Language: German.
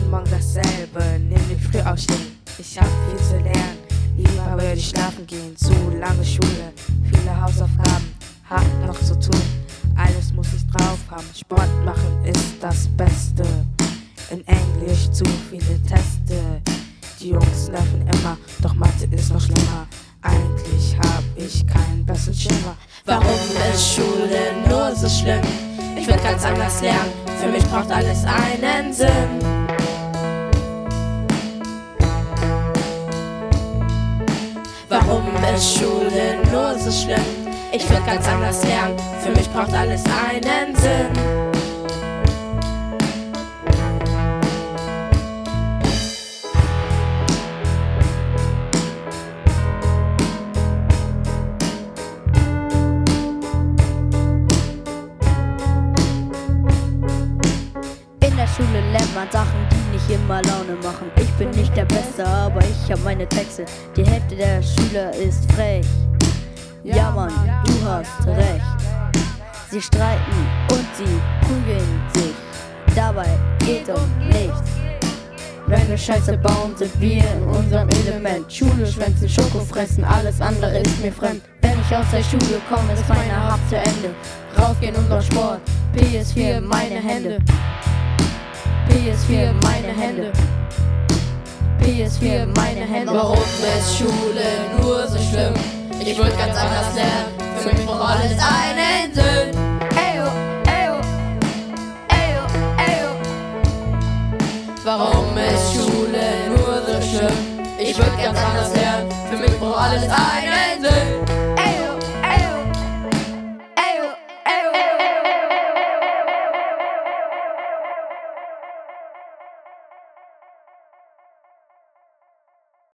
jeden Morgen dasselbe, nämlich früh aufstehen. Ich hab viel zu lernen, lieber würde ich schlafen gehen. Zu lange Schule, viele Hausaufgaben, hab noch zu tun. Alles muss ich drauf haben, Sport machen ist das Beste. In Englisch zu viele Teste. Die Jungs nerven immer, doch Mathe ist noch schlimmer. Eigentlich hab ich keinen besseren Schimmer. Warum ist Schule nur so schlimm? Ich will ganz anders lernen, für mich braucht alles einen Sinn. Warum ist Schule nur so schlimm? Ich will ganz anders lernen, für mich braucht alles einen Sinn. In der Schule lernt man Sachen, die nicht immer Laune machen. Ich bin nicht der Beste, aber ich hab meine Texte. Die Hälfte der Schüler ist frech. Ja Mann, du hast recht. Sie streiten und sie prügeln sich. Dabei geht um nichts. Wenn wir Scheiße bauen, sind wir in unserem Element. Schule schwänzen, Schoko fressen, alles andere ist mir fremd. Wenn ich aus der Schule komme, ist meine Haft zu Ende. Rausgehen und noch Sport, PS4 meine Hände. PS4 meine Hände. PS4 meine Hände. Warum ist Schule nur so schlimm? Ich würde ganz anders lernen, für mich braucht alles einen Sinn. Eyo, eyo, eyo, eyo. Warum ist Schule nur so schlimm? Ich würde ganz anders lernen, für mich braucht alles einen Sinn.